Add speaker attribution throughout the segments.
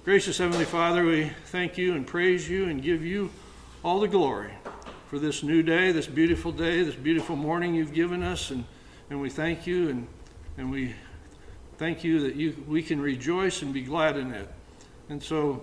Speaker 1: Gracious Heavenly Father, we thank you and praise you and give you all the glory for this new day, this beautiful morning you've given us, and we thank you and we thank you that we can rejoice and be glad in it. And so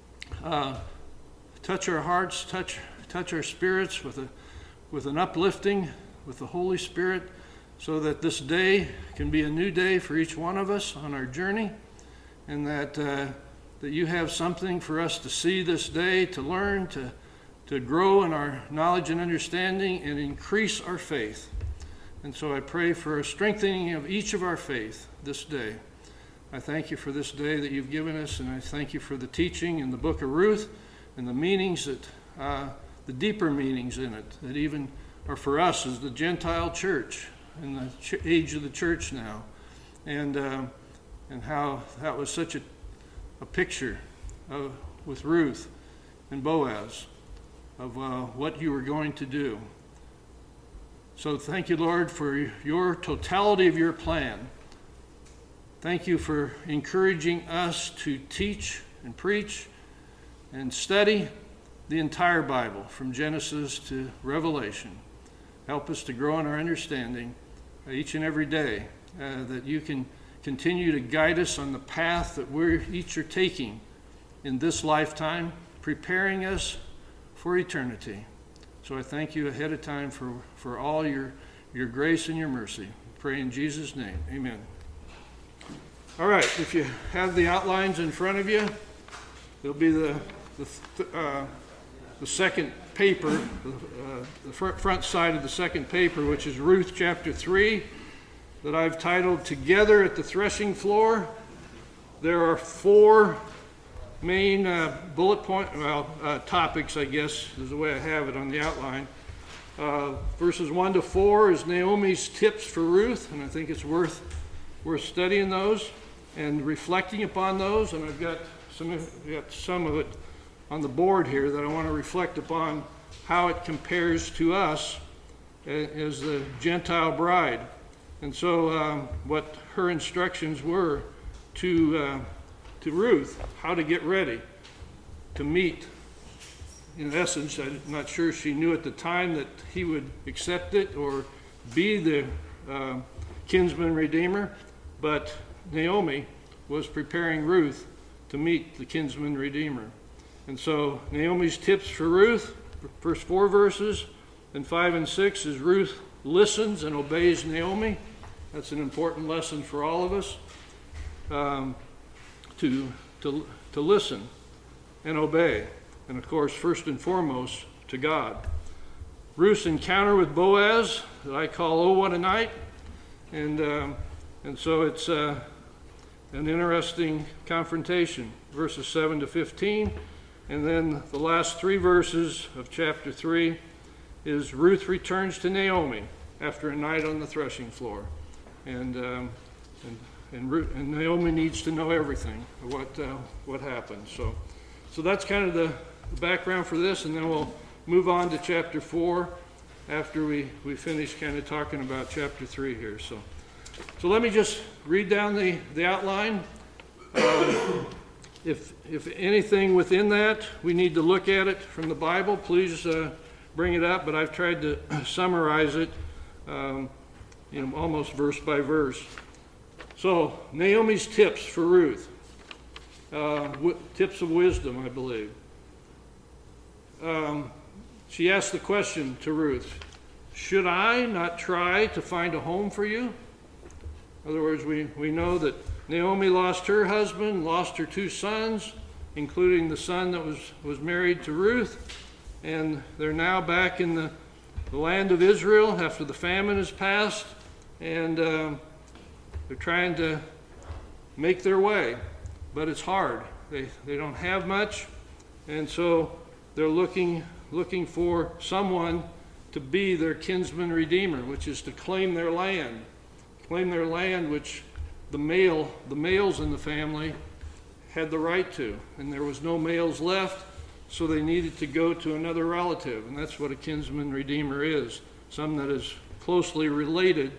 Speaker 1: touch our hearts, touch our spirits with an uplifting with the Holy Spirit, so that this day can be a new day for each one of us on our journey, and that you have something for us to see this day, to learn, to grow in our knowledge and understanding and increase our faith. And so I pray for a strengthening of each of our faith this day. I thank you for this day that you've given us, and I thank you for the teaching in the book of Ruth and the meanings the deeper meanings in it that even are for us as the Gentile church in the age of the church now, and how that was such a picture with Ruth and Boaz of what you were going to do. So thank you, Lord, for your totality of your plan. Thank you for encouraging us to teach and preach and study the entire Bible from Genesis to Revelation. Help us to grow in our understanding each and every day, that you can continue to guide us on the path that we each are taking in this lifetime, preparing us for eternity. So I thank you ahead of time for all your grace and your mercy. Pray in Jesus' name. Amen. All right, if you have the outlines in front of you, there'll be the second paper, the front side of the second paper, which is Ruth chapter 3, that I've titled Together at the Threshing Floor. There are four main topics, I guess, is the way I have it on the outline. Verses 1 to 4 is Naomi's tips for Ruth, and I think it's worth studying those and reflecting upon those. And I've got some of it on the board here that I want to reflect upon how it compares to us as the Gentile bride. And so what her instructions were to Ruth, how to get ready to meet. In essence, I'm not sure she knew at the time that he would accept it or be the kinsman redeemer, but Naomi was preparing Ruth to meet the kinsman redeemer. And so Naomi's tips for Ruth, first 4 verses, and 5 and 6 is Ruth listens and obeys Naomi. That's an important lesson for all of us, to listen and obey. And of course, first and foremost, to God. Ruth's encounter with Boaz, that I call "Oh, What a Night," and so it's an interesting confrontation, verses 7 to 15. And then the last 3 verses of chapter 3 is Ruth returns to Naomi after a night on the threshing floor. And Naomi needs to know everything, what happened. So that's kind of the background for this, and then we'll move on to chapter 4 after we finish kind of talking about chapter 3 here. So let me just read down the outline. If anything within that, we need to look at it from the Bible, please bring it up, but I've tried to summarize it almost verse by verse. So, Naomi's tips for Ruth. Tips of wisdom, I believe. She asked the question to Ruth, should I not try to find a home for you? In other words, we know that Naomi lost her husband, lost her 2 sons, including the son that was married to Ruth, and they're now back in the land of Israel after the famine has passed, and they're trying to make their way, but it's hard. They don't have much, and so they're looking for someone to be their kinsman redeemer, which is to claim their land, which the males in the family had the right to, and there was no males left, so they needed to go to another relative, and that's what a kinsman redeemer is, someone that is closely related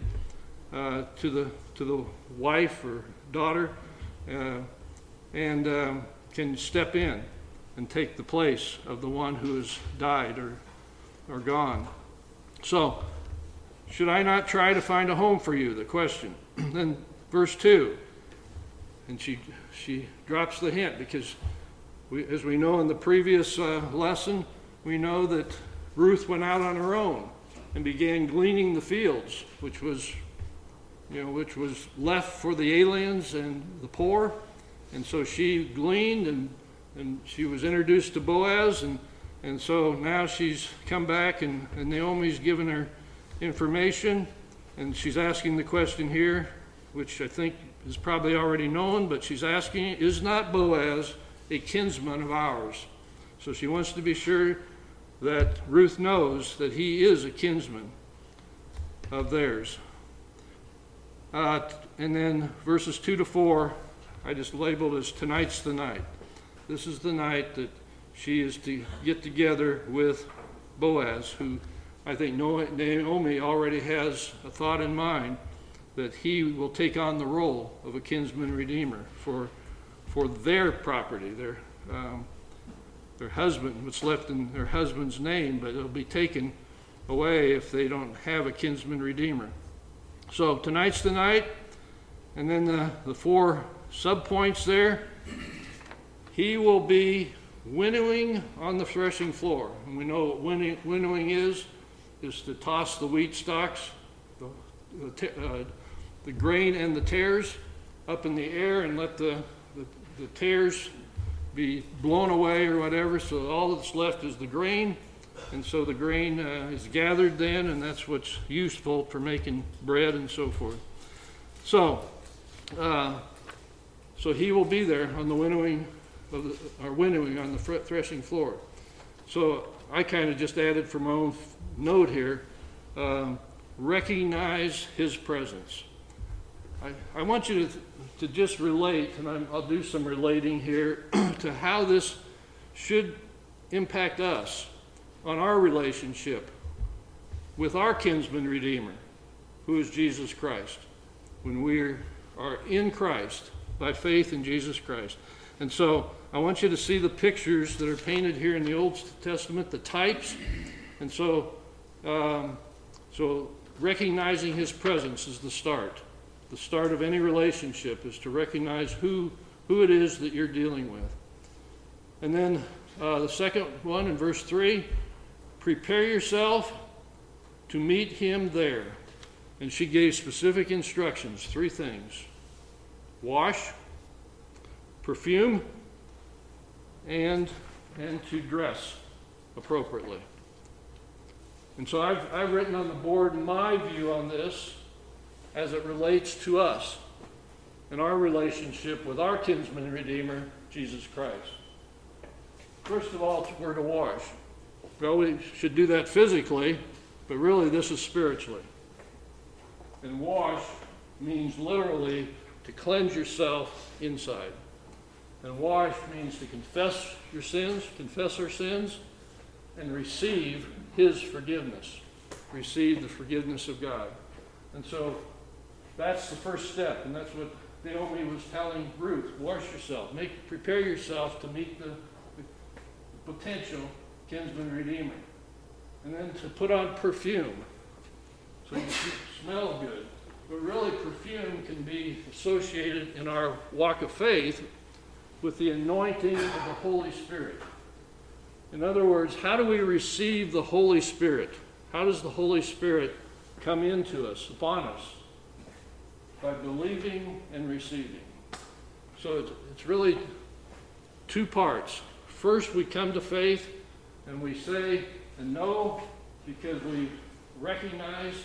Speaker 1: to the wife or daughter, and can step in and take the place of the one who has died or gone. So, should I not try to find a home for you? The question. Then verse 2, and she drops the hint, because as we know in the previous lesson, we know that Ruth went out on her own and began gleaning the fields, which was left for the aliens and the poor. And so she gleaned, and she was introduced to Boaz, and so now she's come back, and Naomi's given her information, and she's asking the question here, which I think is probably already known, but she's asking, is not Boaz a kinsman of ours? So she wants to be sure that Ruth knows that he is a kinsman of theirs. And then verses 2 to 4, I just labeled as tonight's the night. This is the night that she is to get together with Boaz, who I think Naomi already has a thought in mind that he will take on the role of a kinsman redeemer for their property, their husband, what's left in their husband's name, but it'll be taken away if they don't have a kinsman redeemer. So tonight's the night, and then the 4 subpoints there. He will be winnowing on the threshing floor. And we know what winnowing is to toss the wheat stalks, the grain and the tares up in the air, and let the tares be blown away or whatever, so all that's left is the grain. And so the grain is gathered then, and that's what's useful for making bread and so forth. So he will be there on the winnowing on the threshing floor. So I kind of just added for my own note here, recognize his presence. I want you to just relate, and I'll do some relating here, to how this should impact us on our relationship with our kinsman redeemer, who is Jesus Christ, when we are in Christ by faith in Jesus Christ. And so I want you to see the pictures that are painted here in the Old Testament, the types. And so recognizing his presence is the start. The start of any relationship is to recognize who it is that you're dealing with. And then the second one in verse 3, prepare yourself to meet him there. And she gave specific instructions, 3 things: wash, perfume, and to dress appropriately. And so I've written on the board my view on this as it relates to us and our relationship with our kinsman redeemer, Jesus Christ. First of all, we're to wash. Well, we should do that physically, but really this is spiritually. And wash means literally to cleanse yourself inside. And wash means to confess our sins, and receive his forgiveness. Receive the forgiveness of God. And so that's the first step, and that's what Naomi was telling Ruth. Wash yourself. Prepare yourself to meet the potential kinsman redeemer. And then to put on perfume, so you smell good. But really, perfume can be associated in our walk of faith with the anointing of the Holy Spirit. In other words, how do we receive the Holy Spirit? How does the Holy Spirit come into us, upon us? By believing and receiving. So it's really 2 parts. First, we come to faith, and we say and know because we recognize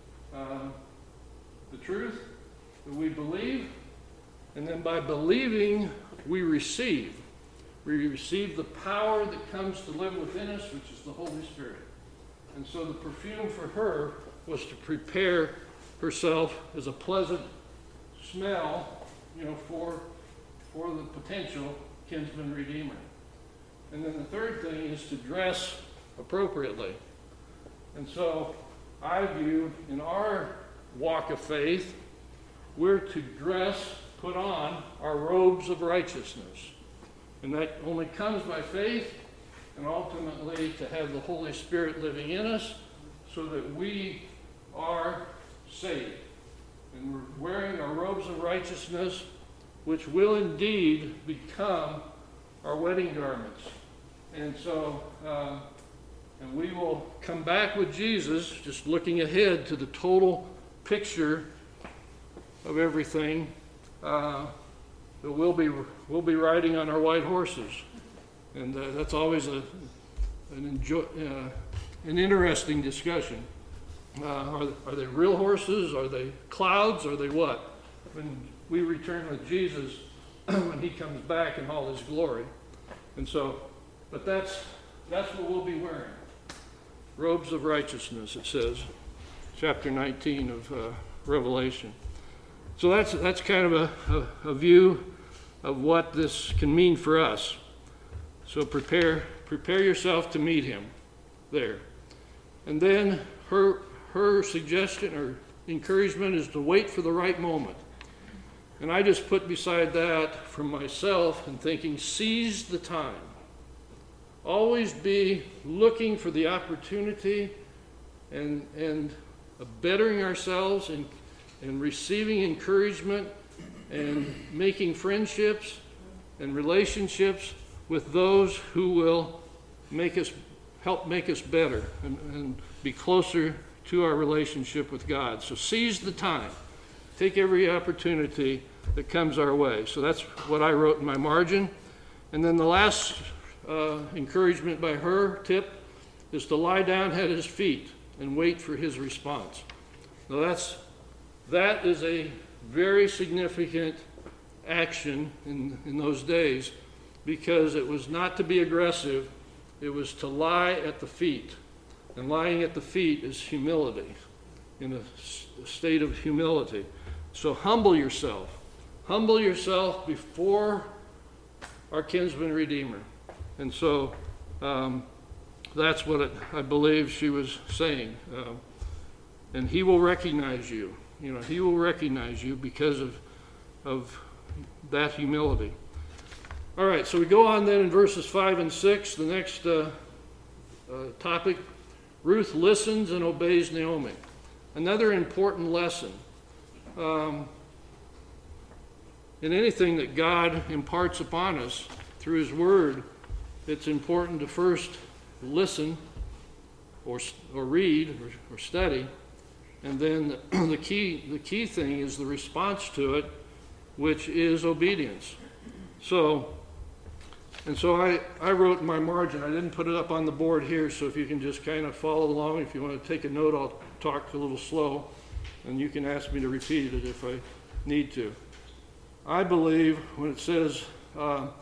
Speaker 1: the truth that we believe, and then by believing, we receive. We receive the power that comes to live within us, which is the Holy Spirit. And so the perfume for her was to prepare herself as a pleasant smell, for the potential kinsman redeemer. And then the third thing is to dress appropriately. And so I view in our walk of faith, we're to dress, put on our robes of righteousness. And that only comes by faith, and ultimately to have the Holy Spirit living in us so that we are saved. And we're wearing our robes of righteousness, which will indeed become our wedding garments. And so, and we will come back with Jesus, just looking ahead to the total picture of everything. That we'll be riding on our white horses, and that's always an interesting discussion. Are they real horses? Are they clouds? Are they what? When we return with Jesus, when he comes back in all his glory. And so, but that's what we'll be wearing. Robes of righteousness, it says, chapter 19 of Revelation. So that's kind of a view of what this can mean for us. So prepare yourself to meet him there. And then her suggestion or encouragement is to wait for the right moment. And I just put beside that from myself and thinking, seize the time. Always be looking for the opportunity and bettering ourselves and receiving encouragement and making friendships and relationships with those who will help make us better and be closer to our relationship with God. So seize the time. Take every opportunity that comes our way. So that's what I wrote in my margin. And then the last encouragement by her tip is to lie down at his feet and wait for his response. Now that is a very significant action in those days, because it was not to be aggressive, it was to lie at the feet. And lying at the feet is humility, in a state of humility. So humble yourself before our kinsman redeemer. And so that's what I believe she was saying. And he will recognize you. He will recognize you because of that humility. All right, so we go on then in verses 5 and 6, the next topic. Ruth listens and obeys Naomi. Another important lesson. In anything that God imparts upon us through his word, it's important to first listen or read or study. And then the key thing is the response to it, which is obedience. So I wrote in my margin, I didn't put it up on the board here, so if you can just kind of follow along. If you want to take a note, I'll talk a little slow, and you can ask me to repeat it if I need to. I believe when it says the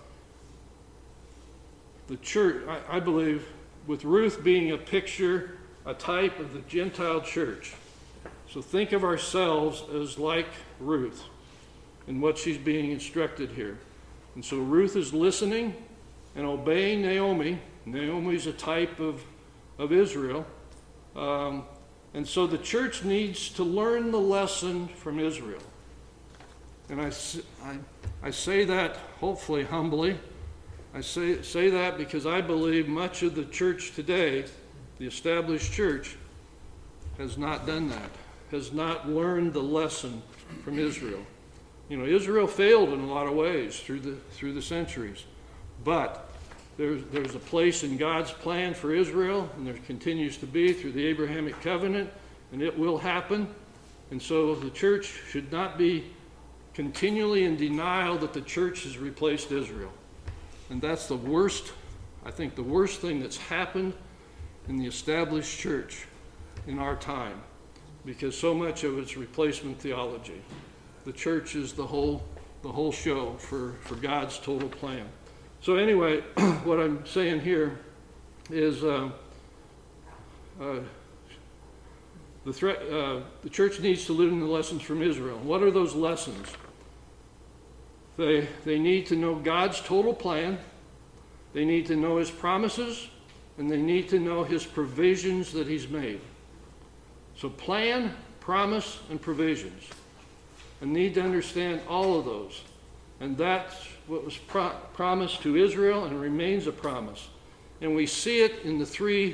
Speaker 1: church, I believe with Ruth being a picture, a type of the Gentile church. So think of ourselves as like Ruth in what she's being instructed here. And so Ruth is listening and obeying Naomi. Naomi is a type of Israel. And so the church needs to learn the lesson from Israel. And I say that hopefully humbly. I say that because I believe much of the church today, the established church, has not done that, has not learned the lesson from Israel. Israel failed in a lot of ways through the centuries, but there's a place in God's plan for Israel, and there continues to be through the Abrahamic covenant, and it will happen. And so the church should not be continually in denial that the church has replaced Israel. And that's the worst thing that's happened in the established church in our time, because so much of it's replacement theology. The church is the whole show for God's total plan. So anyway, what I'm saying here is the church needs to learn the lessons from Israel. What are those lessons? They need to know God's total plan. They need to know his promises, and they need to know his provisions that he's made. So plan, promise, and provisions. I need to understand all of those. And that's promised to Israel and remains a promise. And we see it in the three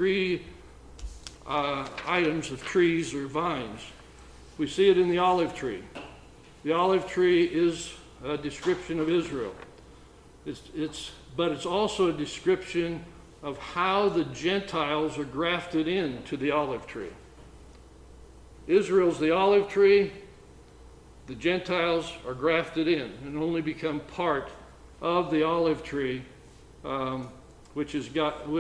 Speaker 1: items of trees or vines. We see it in the olive tree. The olive tree is a description of Israel. But it's also a description of how the Gentiles are grafted into the olive tree. Israel's the olive tree. The Gentiles are grafted in and only become part of the olive tree, which is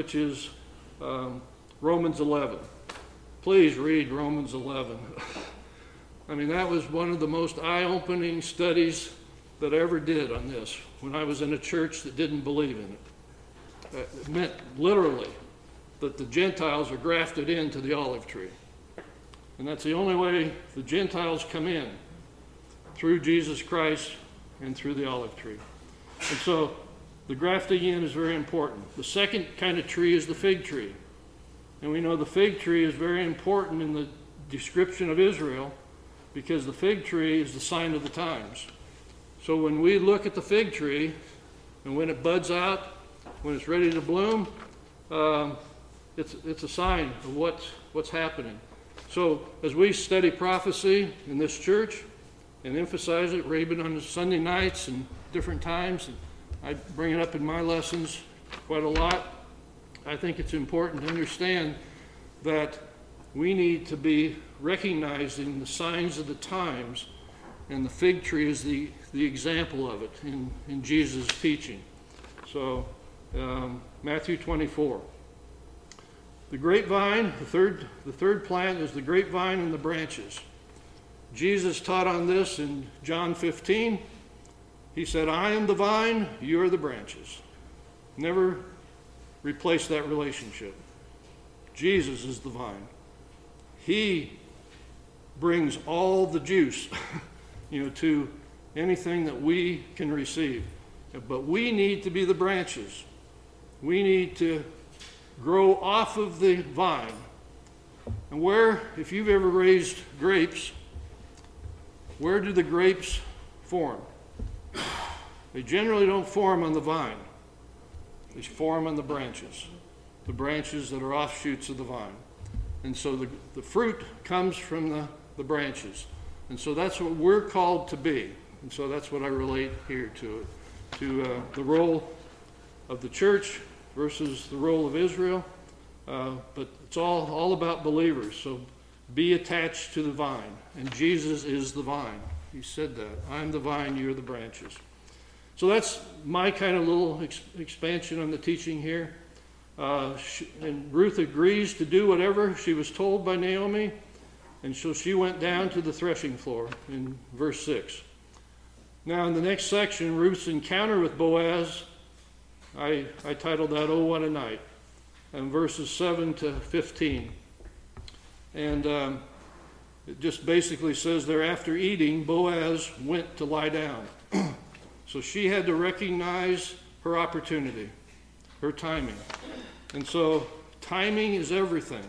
Speaker 1: Romans 11. Please read Romans 11. I mean, that was one of the most eye-opening studies that I ever did on this when I was in a church that didn't believe in it. It meant literally that the Gentiles are grafted into the olive tree. And that's the only way the Gentiles come in, through Jesus Christ and through the olive tree. And so the grafting in is very important. The second kind of tree is the fig tree. And we know the fig tree is very important in the description of Israel because the fig tree is the sign of the times. So when we look at the fig tree and when it buds out, when it's ready to bloom, it's a sign of what's happening. So as we study prophecy in this church and emphasize it, even on Sunday nights and different times, and I bring it up in my lessons quite a lot, I think it's important to understand that we need to be recognizing the signs of the times, and the fig tree is the example of it in Jesus' teaching. So Matthew 24. The grapevine, the third plant is the grapevine and the branches. Jesus taught on this in John 15. He said, I am the vine, you are the branches. Never replace that relationship. Jesus is the vine. He brings all the juice, to anything that we can receive. But we need to be the branches. We need to grow off of the vine. And if you've ever raised grapes, where do the grapes form? They generally don't form on the vine. They form on the branches that are offshoots of the vine. And so the fruit comes from the branches. And so that's what we're called to be. And so that's what I relate here to the role of the church versus the role of Israel. But it's all about believers. So be attached to the vine. And Jesus is the vine. He said that. I'm the vine, you're the branches. So that's my kind of little expansion on the teaching here. And Ruth agrees to do whatever she was told by Naomi. And so she went down to the threshing floor in verse 6. Now in the next section, Ruth's encounter with Boaz, I titled that, Oh, What a Night, and verses 7 to 15. And it just basically says there, after eating, Boaz went to lie down. So she had to recognize her opportunity, her timing. And so timing is everything.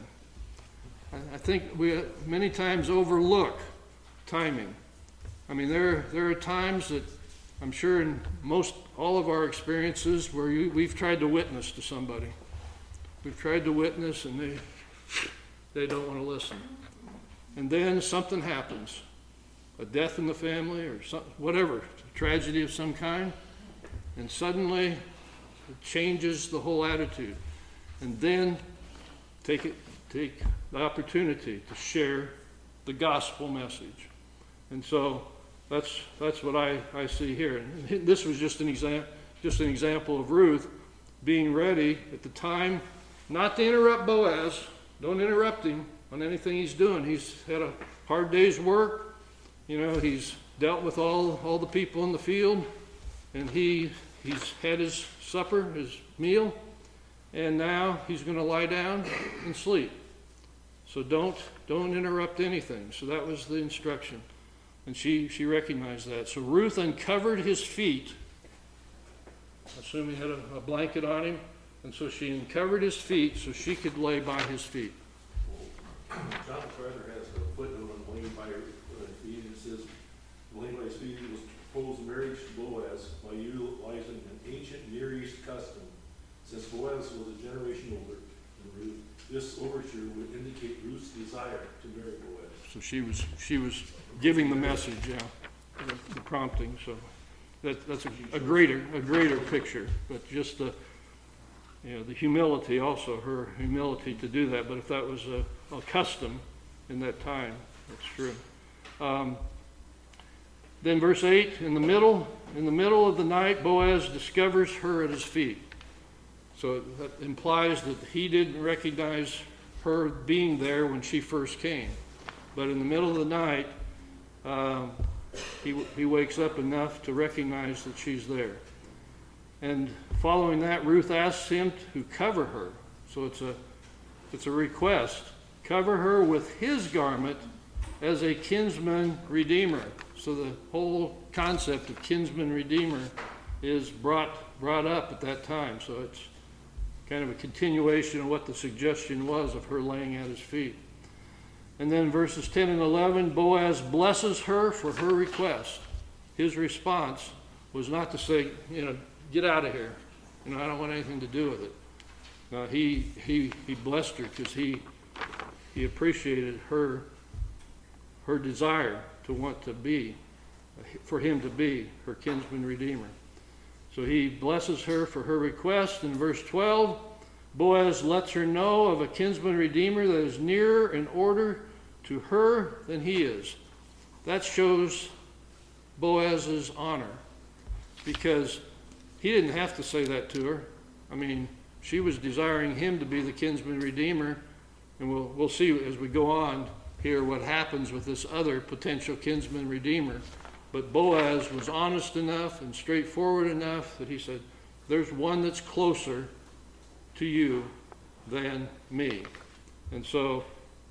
Speaker 1: I think we many times overlook timing. I mean, there are times that I'm sure in all of our experiences where we've tried to witness to somebody. We've tried to witness and they don't want to listen. And then something happens, a death in the family or whatever, a tragedy of some kind, and suddenly it changes the whole attitude. And then take the opportunity to share the gospel message. And so that's what I see here. And this was just an example of Ruth being ready at the time, not to interrupt Boaz. Don't interrupt him on anything he's doing. He's had a hard day's work. He's dealt with all the people in the field, and he's had his supper, his meal, and now he's going to lie down and sleep. So don't interrupt anything. So that was the instruction. And she recognized that. So Ruth uncovered his feet. I assume he had a blanket on him. And so she uncovered his feet so she could lay by his feet.
Speaker 2: John MacArthur has a footnote on laying by her feet. It says, laying by his feet was proposed marriage to Boaz by utilizing an ancient Near East custom. Since Boaz was a generation older than Ruth, this overture would indicate Ruth's desire to marry Boaz.
Speaker 1: So she was giving the message, yeah, the prompting. So that's a greater picture. But just the humility also, her humility to do that. But if that was a custom in that time, that's true. Then verse 8, in the middle of the night, Boaz discovers her at his feet. So that implies that he didn't recognize her being there when she first came. But in the middle of the night, he wakes up enough to recognize that she's there. And following that, Ruth asks him to cover her. So it's a request. Cover her with his garment as a kinsman redeemer. So the whole concept of kinsman redeemer is brought up at that time. So it's kind of a continuation of what the suggestion was of her laying at his feet. And then verses 10 and 11, Boaz blesses her for her request. His response was not to say, get out of here. I don't want anything to do with it. No, he blessed her because he appreciated her desire to want to be, for him to be her kinsman redeemer. So he blesses her for her request. In verse 12, Boaz lets her know of a kinsman redeemer that is nearer in order to her than he is. That shows Boaz's honor, because he didn't have to say that to her. I mean, she was desiring him to be the kinsman redeemer, and we'll see as we go on here what happens with this other potential kinsman redeemer. But Boaz was honest enough and straightforward enough that he said, there's one that's closer to you than me. And so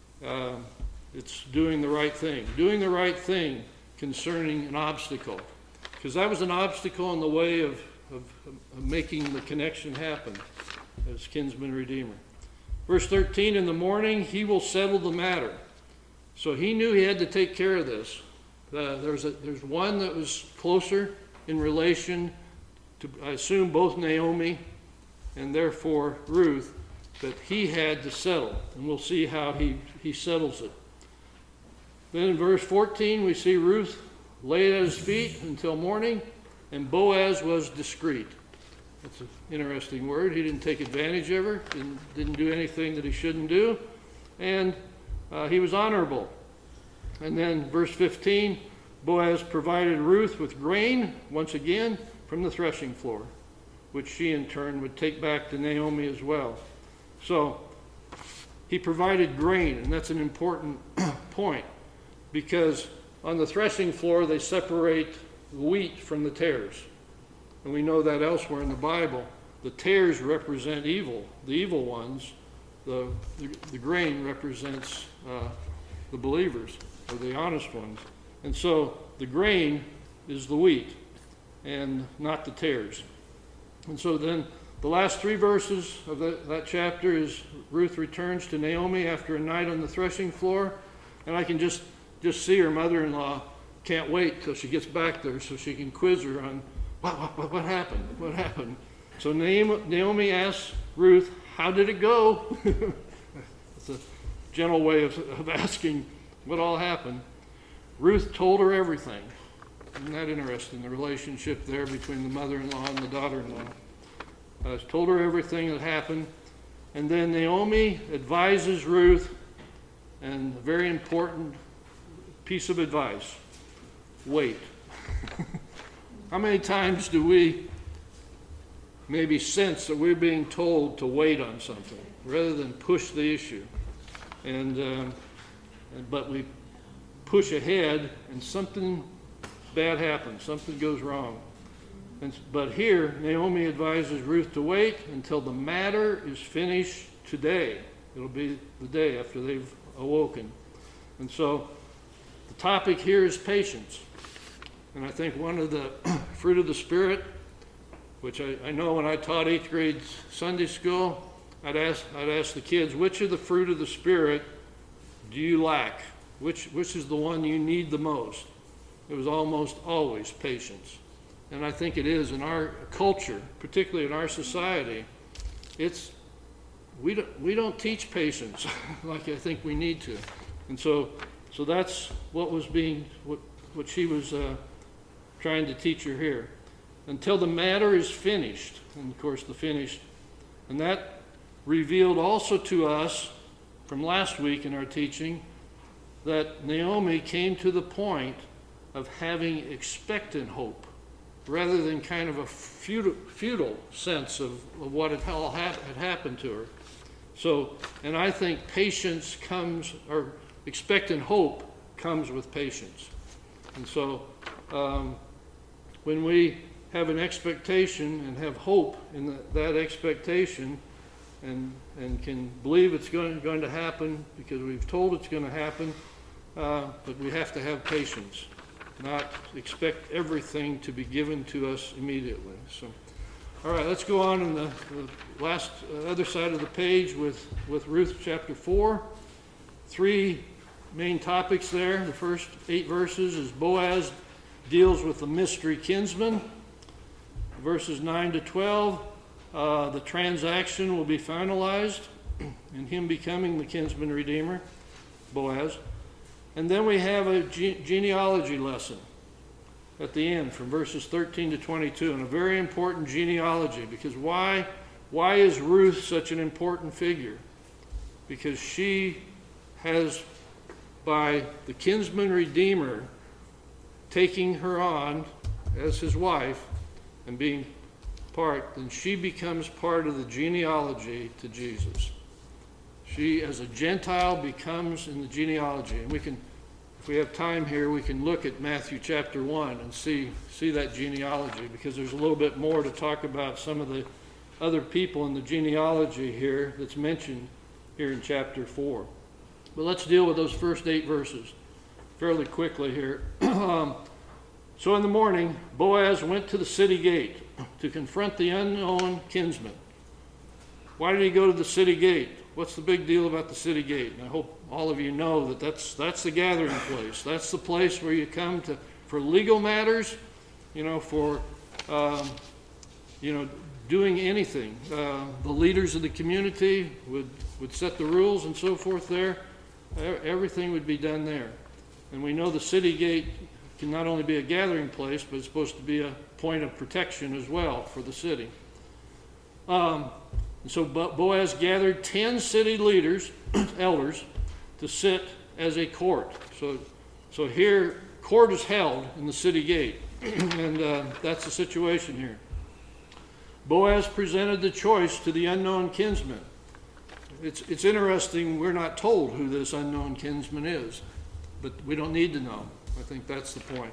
Speaker 1: it's doing the right thing concerning an obstacle, because that was an obstacle in the way of making the connection happen as kinsman redeemer. Verse 13, in the morning he will settle the matter. So he knew he had to take care of this. There's one that was closer in relation to, I assume, both Naomi and therefore Ruth, that he had to settle. And we'll see how he settles it. Then in verse 14 we see Ruth laid at his feet until morning, and Boaz was discreet. That's an interesting word. He didn't take advantage of her, didn't do anything that he shouldn't do, and he was honorable. And then verse 15, Boaz provided Ruth with grain, once again, from the threshing floor, which she in turn would take back to Naomi as well. So he provided grain, and that's an important point, because on the threshing floor they separate the wheat from the tares. And we know that elsewhere in the Bible. The tares represent evil, the evil ones. The grain represents the believers, or the honest ones. And so the grain is the wheat and not the tares. And so then the last 3 verses of that chapter is Ruth returns to Naomi after a night on the threshing floor. And I can just see her mother-in-law can't wait till she gets back there so she can quiz her on what happened? What happened? So Naomi asks Ruth, how did it go? It's a gentle way of asking what all happened. Ruth told her everything. Isn't that interesting, the relationship there between the mother-in-law and the daughter-in-law? Told her everything that happened. And then Naomi advises Ruth, and a very important piece of advice: wait. How many times do we maybe sense that we're being told to wait on something rather than push the issue? But we push ahead and something bad happens, something goes wrong. But here, Naomi advises Ruth to wait until the matter is finished today. It'll be the day after they've awoken. And so the topic here is patience. And I think one of the fruit of the Spirit, which I know when I taught 8th grade Sunday school, I'd ask the kids, which of the fruit of the Spirit do you lack? Which is the one you need the most? it was almost always patience. And I think it is in our culture, particularly in our society. We don't teach patience like I think we need to. And so that's what she was trying to teach her here. Until the matter is finished, and of course the finished, and that revealed also to us from last week in our teaching that Naomi came to the point of having expectant hope rather than kind of a futile sense of what had happened to her. So, and I think patience comes, or expectant hope comes with patience. And so when we have an expectation and have hope in that expectation and can believe it's going to happen because we've told it's going to happen, but we have to have patience, not expect everything to be given to us immediately. So, all right, let's go on in the last other side of the page with Ruth chapter 4. 3 main topics there. The first 8 verses is Boaz deals with the mystery kinsman. Verses 9 to 12, the transaction will be finalized in him becoming the kinsman redeemer, Boaz. And then we have a genealogy lesson at the end from verses 13 to 22, and a very important genealogy, because why is Ruth such an important figure? Because she has, by the kinsman redeemer taking her on as his wife and being part, then she becomes part of the genealogy to Jesus. She, as a Gentile, becomes in the genealogy. And we can, if we have time here, we can look at Matthew chapter 1 and see that genealogy, because there's a little bit more to talk about some of the other people in the genealogy here that's mentioned here in chapter 4. But let's deal with those first 8 verses fairly quickly here. So in the morning, Boaz went to the city gate to confront the unknown kinsman. Why did he go to the city gate? What's the big deal about the city gate? And I hope all of you know that that's the gathering place. That's the place where you come to for legal matters, for doing anything. The leaders of the community would set the rules and so forth there. Everything would be done there. And we know the city gate can not only be a gathering place, but it's supposed to be a point of protection as well for the city. And so Boaz gathered 10 city leaders, elders, to sit as a court. So here, court is held in the city gate, and that's the situation here. Boaz presented the choice to the unknown kinsman. It's interesting, we're not told who this unknown kinsman is, but we don't need to know. I think that's the point.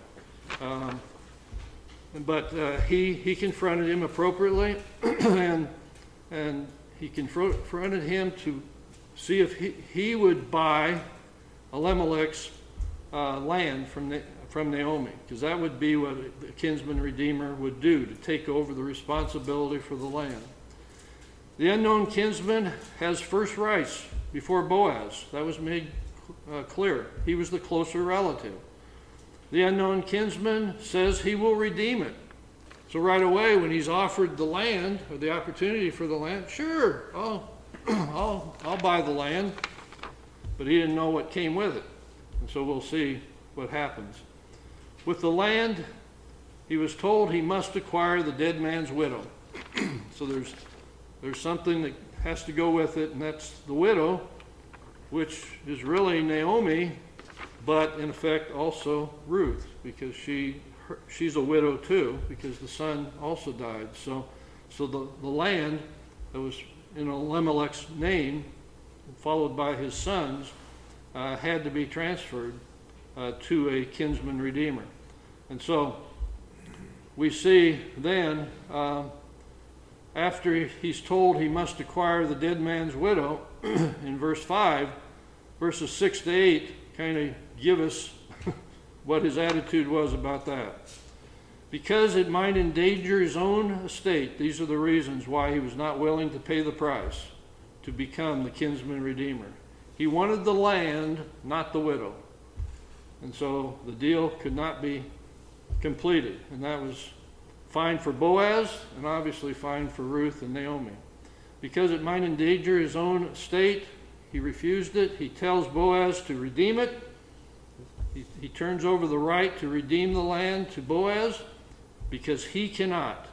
Speaker 1: But he confronted him appropriately, and he confronted him to see if he would buy Elimelech's land from Naomi, because that would be what the kinsman redeemer would do, to take over the responsibility for the land. The unknown kinsman has first rights before Boaz. That was made clear. He was the closer relative. The unknown kinsman says he will redeem it. So right away, when he's offered the land, or the opportunity for the land, sure, I'll buy the land. But he didn't know what came with it. And so we'll see what happens. With the land, he was told he must acquire the dead man's widow. So there's something that has to go with it, and that's the widow, which is really Naomi, but in effect also Ruth, because she's a widow too, because the son also died. So the land that was in Elimelech's name, followed by his sons, had to be transferred to a kinsman redeemer. And so we see then, after he's told he must acquire the dead man's widow, in verse 5, verses 6 to 8 kind of give us what his attitude was about that. Because it might endanger his own estate, these are the reasons why he was not willing to pay the price to become the kinsman redeemer. He wanted the land, not the widow. And so the deal could not be completed. And that was fine for Boaz and obviously fine for Ruth and Naomi. Because it might endanger his own estate, he refused it. He tells Boaz to redeem it. He turns over the right to redeem the land to Boaz because he cannot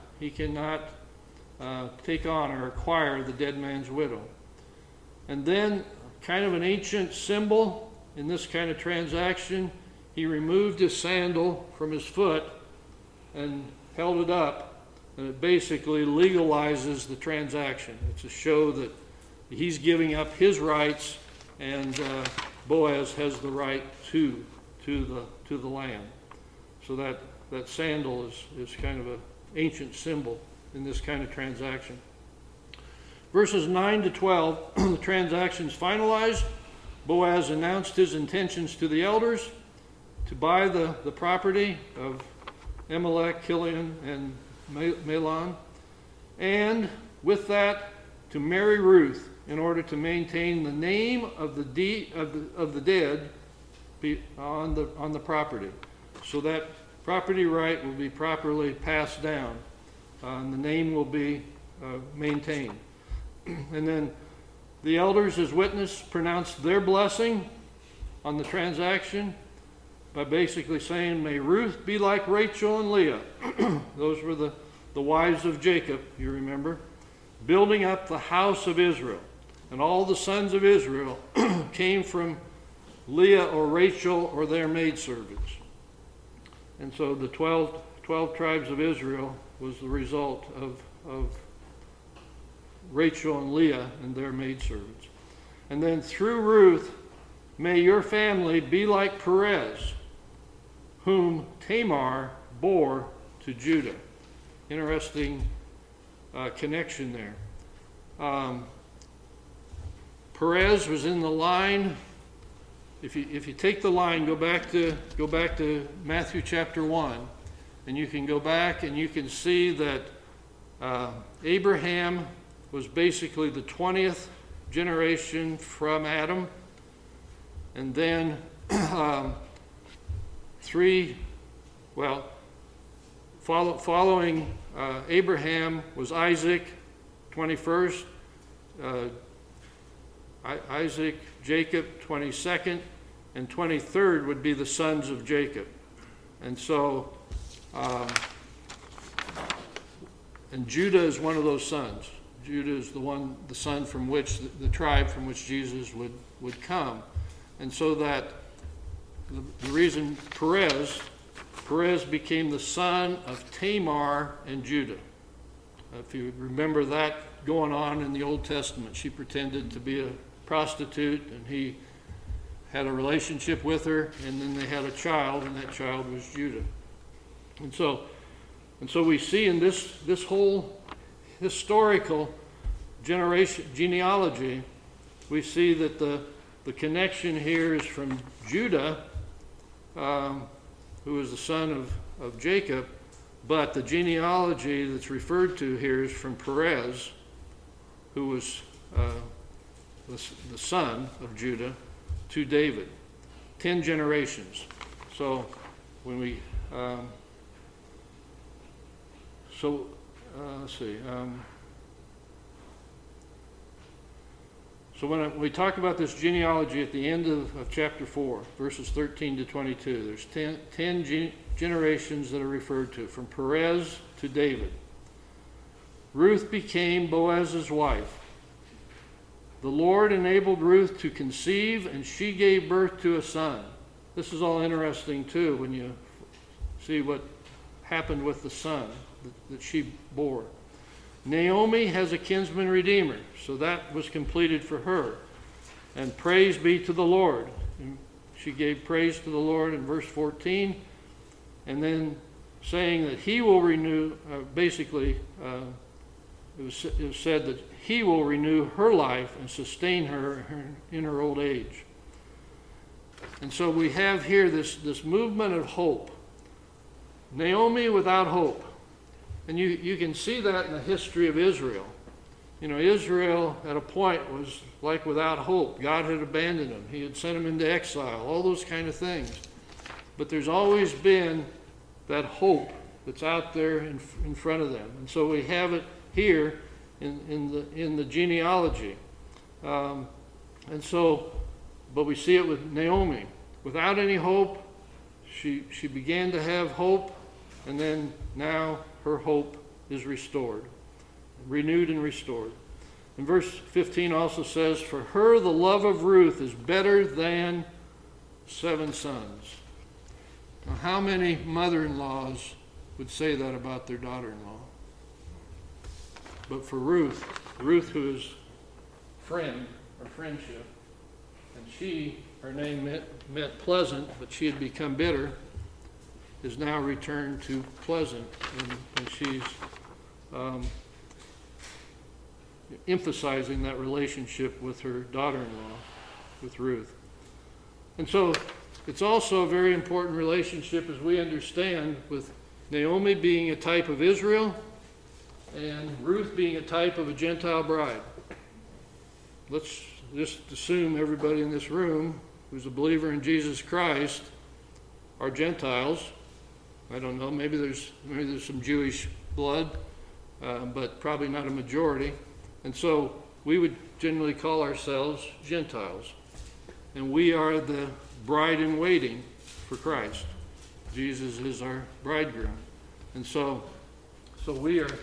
Speaker 1: take on or acquire the dead man's widow. And then, kind of an ancient symbol in this kind of transaction, he removed his sandal from his foot and held it up, and it basically legalizes the transaction. It's a show that he's giving up his rights, and Boaz has the right to the land. So that sandal is kind of an ancient symbol in this kind of transaction. Verses 9 to 12, the transaction's finalized. Boaz announced his intentions to the elders to buy the property of Elimelech, Chilion, and Mahlon, and with that, to marry Ruth in order to maintain the name of the dead on the property, so that property right will be properly passed down, and the name will be maintained. And then the elders, as witness, pronounced their blessing on the transaction by basically saying, "May Ruth be like Rachel and Leah." Those were the wives of Jacob, you remember, building up the house of Israel. And all the sons of Israel came from Leah or Rachel or their maidservants. And so the 12 tribes of Israel was the result of Rachel and Leah and their maidservants. And then through Ruth, may your family be like Perez, whom Tamar bore to Judah. Interesting connection there. Perez was in the line. If you take the line, go back to Matthew chapter 1, and you can go back and you can see that Abraham was basically the 20th generation from Adam, and then following Abraham was Isaac, 21st, Isaac, Jacob, 22nd, and 23rd would be the sons of Jacob. And so, and Judah is one of those sons. Judah is the son from which, the tribe from which Jesus would come. And so that the reason Perez became the son of Tamar and Judah. If you remember that going on in the Old Testament, she pretended to be a prostitute, and he had a relationship with her, and then they had a child, and that child was Judah. And so we see in this whole historical genealogy, we see that the connection here is from Judah, who is the son of Jacob, but the genealogy that's referred to here is from Perez, who was the son of Judah, to David. 10 generations. So when we let's see. So when we talk about this genealogy at the end of chapter 4, verses 13 to 22, there's 10 generations that are referred to, from Perez to David. Ruth became Boaz's wife. The Lord enabled Ruth to conceive, and she gave birth to a son. This is all interesting, too, when you see what happened with the son that she bore. Naomi has a kinsman redeemer, so that was completed for her. And praise be to the Lord. And she gave praise to the Lord in verse 14, and then saying that he will renew, it was said that he will renew her life and sustain her in her old age. And so we have here this movement of hope. Naomi without hope. And you can see that in the history of Israel. You know, Israel at a point was like without hope. God had abandoned them. He had sent them into exile, all those kind of things. but there's always been that hope that's out there in front of them. And so we have it here in the genealogy. But we see it with Naomi. Without any hope, she began to have hope, and then now her hope is restored, renewed and restored. And verse 15 also says, "For her the love of Ruth is better than 7 sons." Now, how many mother-in-laws would say that about their daughter-in-law? But for Ruth, who is friend or friendship, and her name meant pleasant, but she had become bitter, is now returned to pleasant, and she's emphasizing that relationship with her daughter-in-law, with Ruth. And so it's also a very important relationship, as we understand, with Naomi being a type of Israel and Ruth being a type of a Gentile bride. Let's just assume everybody in this room who's a believer in Jesus Christ are Gentiles. I don't know, maybe there's some Jewish blood, but probably not a majority. And so we would generally call ourselves Gentiles. And we are the bride in waiting for Christ. Jesus is our bridegroom. And so we are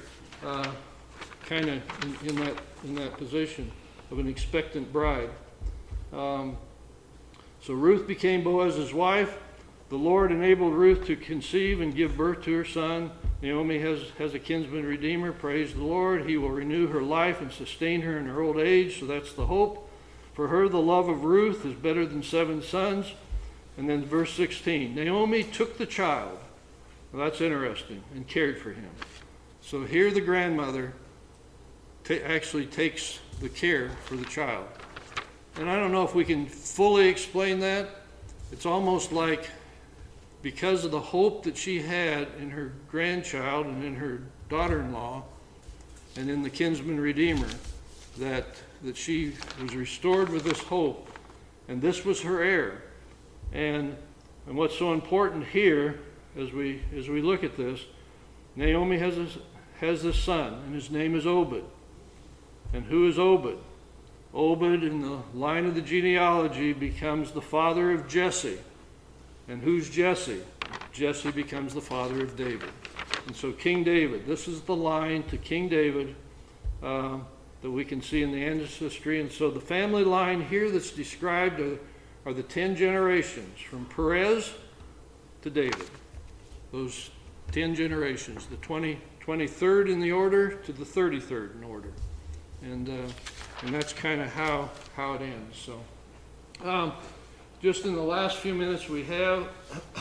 Speaker 1: kind of in that position of an expectant bride. So Ruth became Boaz's wife. The Lord enabled Ruth to conceive and give birth to her son. Naomi has a kinsman redeemer. Praise the Lord. He will renew her life and sustain her in her old age. So that's the hope. For her, the love of Ruth is better than 7 sons. And then verse 16, Naomi took the child. Well, that's interesting, and cared for him. So here the grandmother actually takes the care for the child. And I don't know if we can fully explain that. It's almost like because of the hope that she had in her grandchild and in her daughter-in-law and in the kinsman redeemer, that she was restored with this hope, and this was her heir. And what's so important here, as we look at this, Naomi has a son, and his name is Obed. And who is Obed? Obed, in the line of the genealogy, becomes the father of Jesse. And who's Jesse? Jesse becomes the father of David. And so King David, this is the line to King David that we can see in the ancestry. And so the family line here that's described are the 10 generations from Perez to David. Those 10 generations, the 23rd in the order to the 33rd in order. And that's kind of how it ends. So just in the last few minutes we have,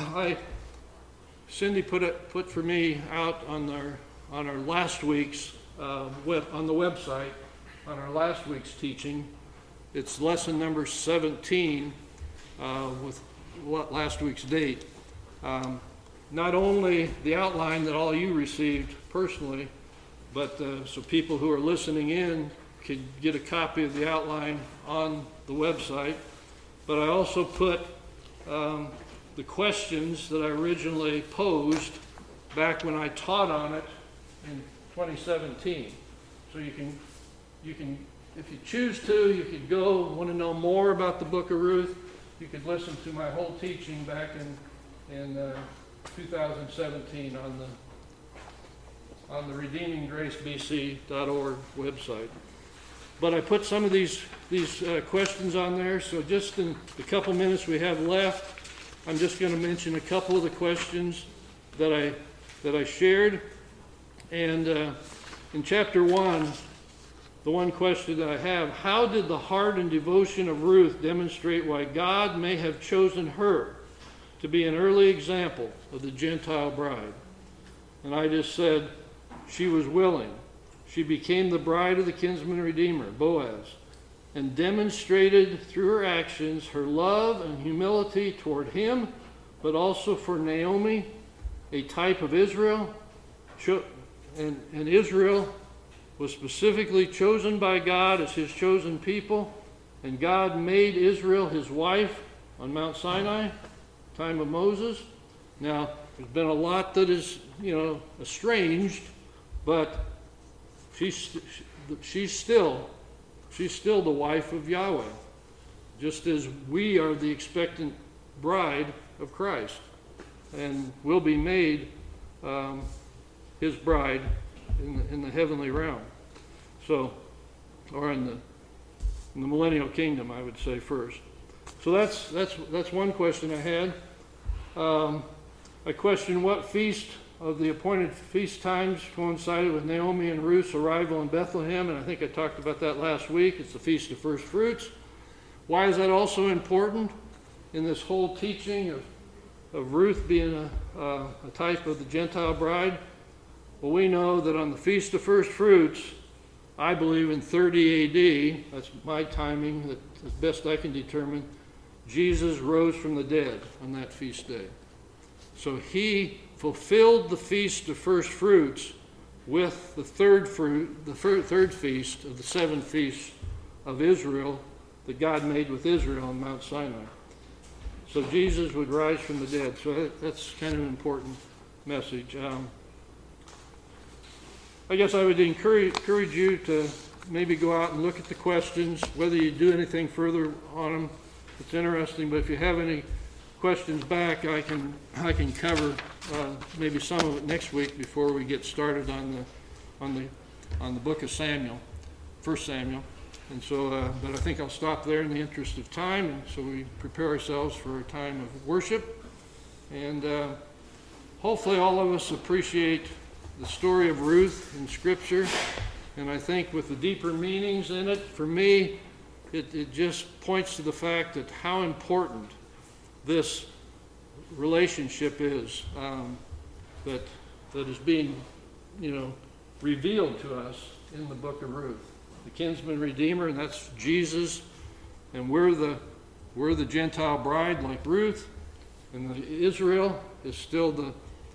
Speaker 1: Cindy put for me out on our last week's on the website on our last week's teaching. It's lesson number 17 with last week's date. Not only the outline that all you received personally, but so people who are listening in could get a copy of the outline on the website. But I also put the questions that I originally posed back when I taught on it in 2017. So you can, if you choose to, you could go, want to know more about the book of Ruth, you could listen to my whole teaching back in 2017 on the redeeminggracebc.org website. But I put some of these questions on there, so just in the couple minutes we have left, I'm just going to mention a couple of the questions that I shared. And in chapter 1, the one question that I have, how did the heart and devotion of Ruth demonstrate why God may have chosen her to be an early example of the Gentile bride? And I just said, she was willing. She became the bride of the kinsman redeemer, Boaz, and demonstrated through her actions her love and humility toward him, but also for Naomi, a type of Israel. And Israel was specifically chosen by God as his chosen people, and God made Israel his wife on Mount Sinai time of Moses. Now, there's been a lot that is, estranged, but she's still the wife of Yahweh, just as we are the expectant bride of Christ, and will be made his bride in the heavenly realm. So, or in the millennial kingdom, I would say first. So that's one question I had. I questioned what feast of the appointed feast times coincided with Naomi and Ruth's arrival in Bethlehem, and I think I talked about that last week. It's the Feast of First Fruits. Why is that also important in this whole teaching of Ruth being a type of the Gentile bride? Well, we know that on the Feast of First Fruits, I believe in 30 AD, that's my timing, that as best I can determine, Jesus rose from the dead on that feast day. So he fulfilled the Feast of First Fruits with the third feast of the 7 feasts of Israel that God made with Israel on Mount Sinai. So Jesus would rise from the dead. So that's kind of an important message. I guess I would encourage you to maybe go out and look at the questions, whether you do anything further on them. It's interesting, but if you have any questions back, I can cover maybe some of it next week before we get started on the book of Samuel, 1 Samuel. And so, but I think I'll stop there in the interest of time, and so we prepare ourselves for a time of worship. And hopefully all of us appreciate the story of Ruth in Scripture, and I think with the deeper meanings in it, for me, it just points to the fact that how important this relationship is that is being, revealed to us in the book of Ruth. The kinsman redeemer, and that's Jesus, and we're the Gentile bride like Ruth, and Israel is still the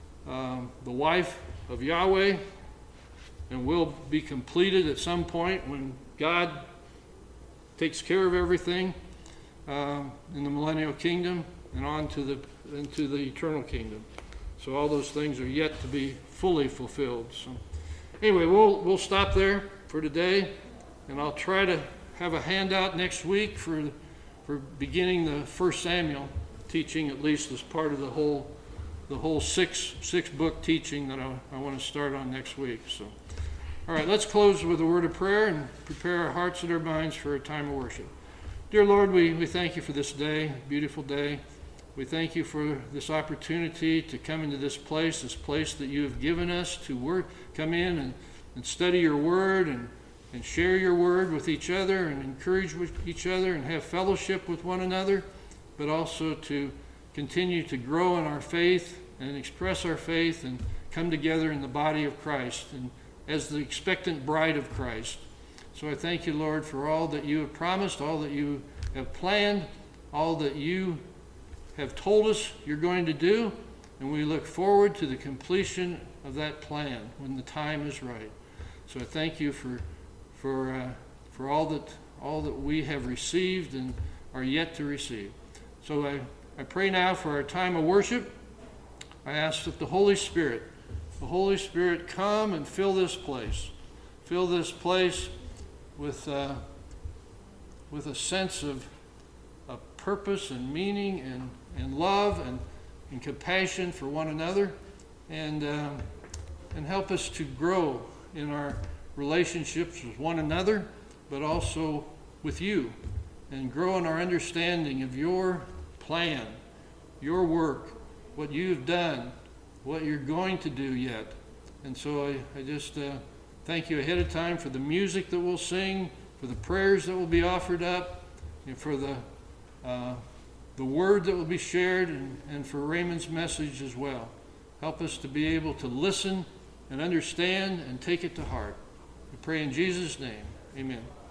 Speaker 1: wife of Yahweh, and will be completed at some point when God takes care of everything in the millennial kingdom and on to into the eternal kingdom. So all those things are yet to be fully fulfilled. So anyway, we'll stop there for today, and I'll try to have a handout next week for beginning the 1 Samuel teaching, at least as part of the whole six book teaching that I want to start on next week. So, all right, let's close with a word of prayer and prepare our hearts and our minds for a time of worship. Dear Lord, we thank you for this day, beautiful day. We thank you for this opportunity to come into this place that you have given us to come in and study your word and share your word with each other and encourage with each other and have fellowship with one another, but also to continue to grow in our faith and express our faith and come together in the body of Christ and as the expectant bride of Christ. So I thank you, Lord, for all that you have promised, all that you have planned, all that you have told us you're going to do, and we look forward to the completion of that plan when the time is right. So I thank you for all that we have received and are yet to receive. So I pray now for our time of worship. I ask that the Holy Spirit come and fill this place. Fill this place with a sense of purpose and meaning and love and compassion for one another, and help us to grow in our relationships with one another, but also with you, and grow in our understanding of your plan, your work, what you've done, what you're going to do yet. And so I just thank you ahead of time for the music that we'll sing, for the prayers that will be offered up, and for the word that will be shared, and for Raymond's message as well. Help us to be able to listen and understand and take it to heart. We pray in Jesus' name. Amen.